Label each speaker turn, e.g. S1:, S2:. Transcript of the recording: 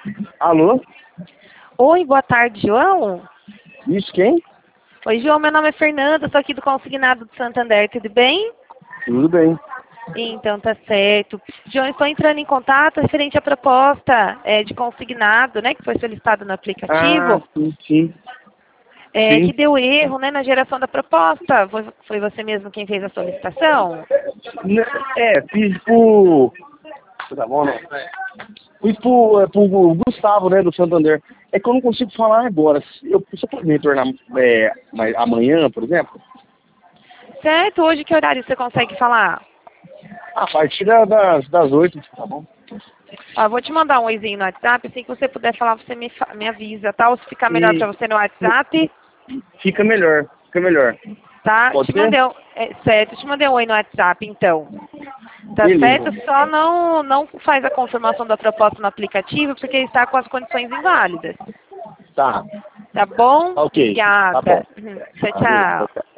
S1: Alô?
S2: Oi, boa tarde, João.
S1: Isso, quem?
S2: Oi, João, meu nome é Fernanda, sou aqui do Consignado do Santander, tudo bem?
S1: Tudo bem.
S2: Então, tá certo. João, estou entrando em contato referente à proposta de consignado, né, que foi solicitada no
S1: Ah,
S2: aplicativo,
S1: sim.
S2: que deu erro, né, na geração da proposta. Foi você mesmo quem fez a solicitação?
S1: Fiz por... Tá bom, não? Fiz pro Gustavo, né, do Santander. É que eu não consigo falar agora. Você pode me retornar amanhã, por exemplo?
S2: Certo, hoje que horário você consegue falar?
S1: A partir das 8, tá bom?
S2: Ó, vou te mandar um oizinho no WhatsApp, assim que você puder falar, você me avisa, tá? Ou se ficar melhor
S1: E
S2: para você no WhatsApp,
S1: fica melhor,
S2: tá?
S1: Pode ser?
S2: Certo, te mandei um oi no WhatsApp, então. Tá
S1: Beleza.
S2: certo? Só não faz a confirmação da proposta no aplicativo, porque está com as condições inválidas.
S1: Tá,
S2: Tá bom?
S1: ok. Tá bom.
S2: Obrigada. Tchau,
S1: Valeu, tchau,
S2: tchau.
S1: tchau.